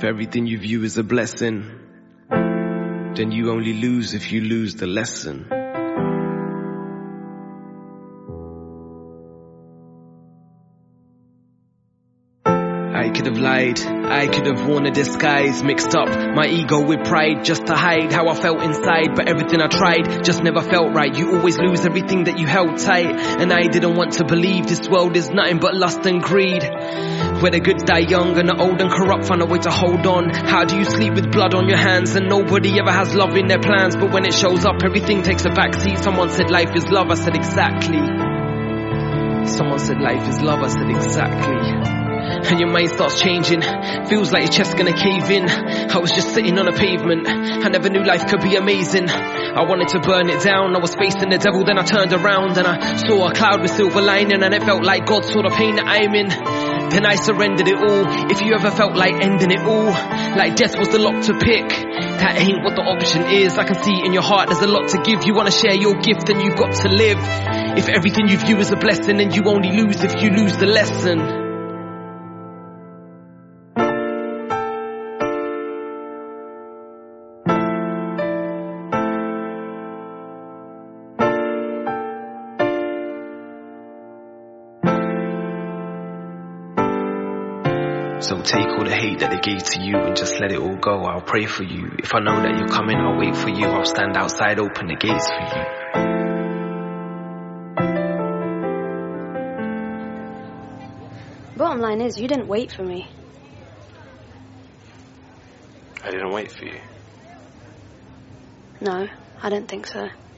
everything you view is a blessing, then you only lose if you lose the lesson. I could have lied, I could have worn a disguise, mixed up my ego with pride just to hide how I felt inside. But everything I tried just never felt right. You always lose everything that you held tight, and I didn't want to believe this world is nothing but lust and greed, where the good die young and the old and corrupt find a way to hold on. How do you sleep with blood on your hands and nobody ever has love in their plans? But when it shows up, everything takes a backseat. Someone said life is love, I said exactly. Someone said life is love, I said exactly. And your mind starts changing, feels like your chest's gonna cave in. I was just sitting on a pavement, I never knew life could be amazing. I wanted to burn it down, I was facing the devil, then I turned around and I saw a cloud with silver lining, and it felt like God saw the pain that I'm in. Then I surrendered it all. If you ever felt like ending it all, like death was the lock to pick, that ain't what the option is. I can see in your heart there's a lot to give. You wanna share your gift, then you've got to live. If everything you view is a blessing, then you only lose if you lose the lesson. So take all the hate that they gave to you and just let it all go. I'll pray for you. If I know that you're coming, I'll wait for you. I'll stand outside, open the gates for you. Bottom line is, you didn't wait for me. I didn't wait for you. No, I don't think so.